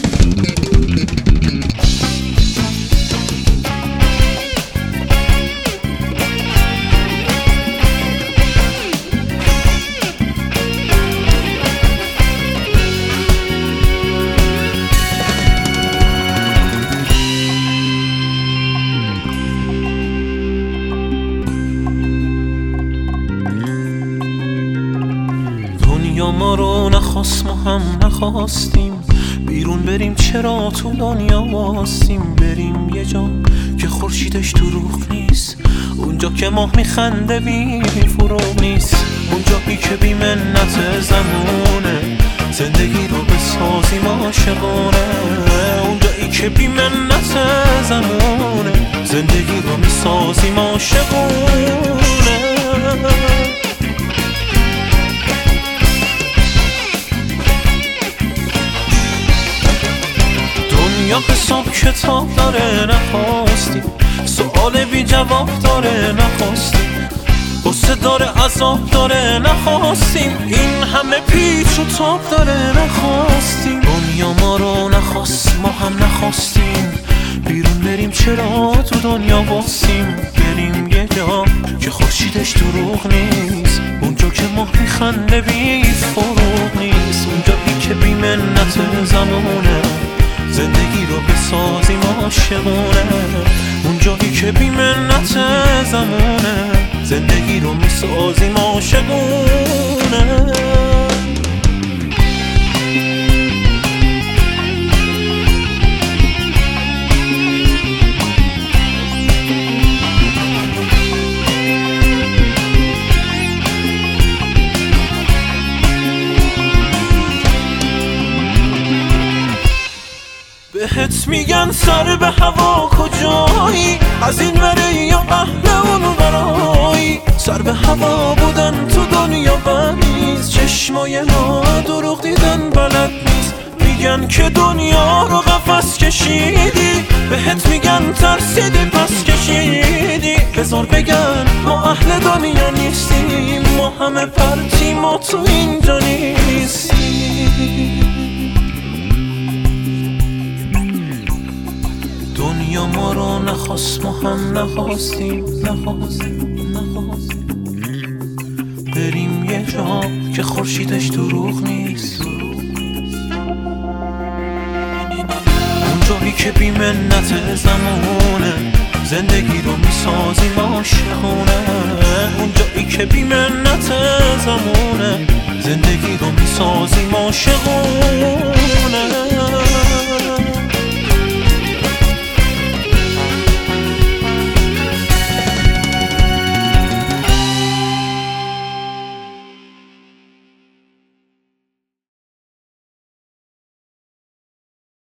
دنیا ما رو نخواست، ما هم نخواستیم بیرون بریم. چرا تو دنیا واستیم؟ بریم یه جا که خورشیدش دروغ نیست، اونجا که ماه میخنده بی فروغ نیست، اونجایی که بی منت زمونه زندگی رو بسازیم عاشقونه، اونجایی که بی منت زمونه زندگی رو میسازیم عاشقونه. دنیا حساب کتاب داره نخواستیم، سؤال بی جواب داره نخواستیم، غصه داره عذاب داره نخواستیم، این همه پیچ و تاب داره نخواستیم. دنیا ما رو نخواست، ما هم نخواستیم بیرون بریم. چرا تو دنیا واسیم؟ بریم یه جا که خورشیدش دروغ نیست، اونجا که ماه میخنده بی فروغ نیست، اونجایی که بی منت زمونه زندگی رو بسازیم عاشقونه، اونجایی که بی منت زمونه زندگی رو میسازیم عاشقونه. بهت میگن سر به هوا کجایی، از این وره یا اهل اون ورایی، سر به هوا بودن تو دنیا بنیز، چشمای ما دروغ دیدن بلد نیست، میگن که دنیا رو قفس کشیدی، بهت میگن ترسیدی پس کشیدی، بذار بگن ما اهل دنیا نیستیم، ما همه پرتیم ما تو اینجا نیستیم. دنیا ما رو نخواست، ما هم نخواستیم بریم یه جا که خورشیدش دروغ نیست، اونجایی که بی منت زمونه زندگی رو میسازیم عاشقونه، اونجایی که بی منت زمونه زندگی رو میسازیم عاشقونه.